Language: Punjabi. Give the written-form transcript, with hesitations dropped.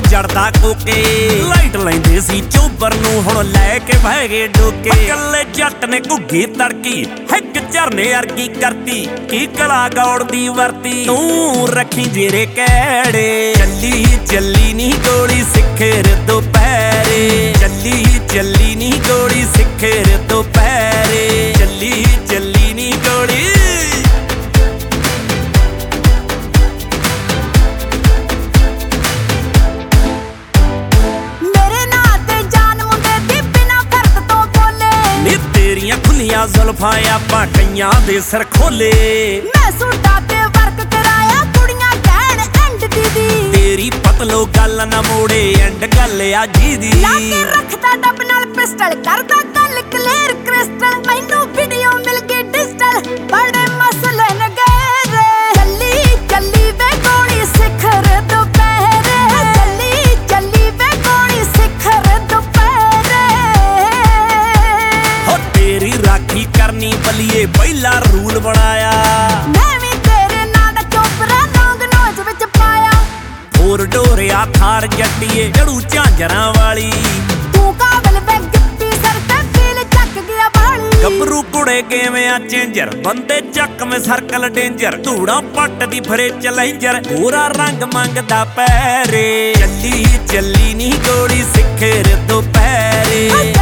ਜੜਦਾ ਕੋਕੇ ਲਾਈਟ ਲੈਂਦੇ ਸੀ ਚੋਬਰ ਨੂੰ ਹੁਣ ਲੈ ਕੇ ਬਹਿ ਗਏ ਡੋਕੇ ਕੱਲੇ ਜੱਟ ਨੇ ਘੁੱਗੀ ਤੜਕੀ ਇੱਕ ਝਰਨੇ ਅਰਗੀ ਕਰਤੀ ਕੀ ਕਲਾ ਗੌੜ ਦੀ ਵਰਤੀ ਤੂੰ ਰੱਖੀ ਜੇਰੇ ਕਹਿੜੇ ਚੱਲੀ ਚੱਲੀ ਨੀ ਗੋਲੀ ਸਿੱਖਰ ਦੁਪਹਿਰੇ ਚੱਲੀ ਚੱਲੀ ਨੀ ਗੋਲੀ ਸਿੱਖਰ ਦੁਪਹਿਰੇ ਚੱਲੀ ਚੱਲੀ ਨੀ ਗੋਲੀ ਖੁੱਲੀਆਂ ਜ਼ੁਲਫਾਂ ਆਪਾਂ ਕਈਆਂ ਦੇ ਸਿਰ ਖੋਲੇ ਮੈਂ ਸੂਟਾਂ ਤੇ ਵਰਕ ਕਰਾਇਆ ਕੁੜੀਆਂ ਕਹਿਣ ਐਂਡ ਦੀਦੀ ਤੇਰੀ ਪਤਲੋ ਗੱਲ ਨਾ ਮੋੜੇ ਐਂਡ ਗੱਲ ਆ ਜੀ ਦੀ ਲਾ ਕੇ ਰੱਖਦਾ ਡੱਬ ਨਾਲ ਪਿਸਟਲ ਕਰਦਾ ਗੱਲ ਕਲੀਅਰ ਕ੍ਰਿਸਟਲ ਮੈਨੂੰ ਵੀਡੀਓ ਮਿਲ ਗਈ ਡਿਜੀਟਲ ਬੜੇ ਮਸਲੇ ਨਗੇਰੇ ਚੱਲੀ ਚੱਲੀ ਵੇ ਗੋਲੀ ਸਿਖਰ ਦੁਪਹਿਰੇ ਚੱਲੀ ਚੱਲੀ ਵੇ ਗੋਲੀ ਸਿਖਰ ਦੁਪਹਿਰੇ ਹੋ ਤੇਰੀ ਰਾਖੀ ਕਰਨੀ ਬਲੀਏ ਪਹਿਲਾ ਰੂਲ ਬਣਾਇਆ ਮੈਂ ਵੀ ਤੇਰੇ ਨਾਂ ਦਾ ਚੋਪਰਾ ਨੌਂਗ ਨੋਜ ਵਿੱਚ ਪਾਇਆ ਹੋਰ ਡੋਰਿਆ ਥਾਰ ਜੱਟੀਏ ਜੜੂ ਝਾਂਜਰਾਂ ਵਾਲੀ ਤੂੰ ਕਾਬਲ ਵੇ ਗਿੱਪੀ ਸਰ ਤੇ ਫੀਲ ਚੱਕ ਗਿਆ ਬਾਲੀ ਗੱਭਰੂ ਕੁੜੇ ਕਿਵੇਂ ਆ ਚੇਂਜਰ ਬੰਦੇ ਚੱਕਵੇਂ ਸਰਕਲ ਡੇਂਜਰ ਧੂੜਾ ਪੱਟ ਦੀ ਫਰੇ ਚਲੈਂਜਰ ਪੂਰਾ ਰੰਗ ਮੰਗਦਾ ਪੈਰੇ ਚੱਲੀ ਚੱਲੀ ਨੀ ਗੋਲੀ ਸਿੱਖਰ ਦੁਪਹਿਰੇ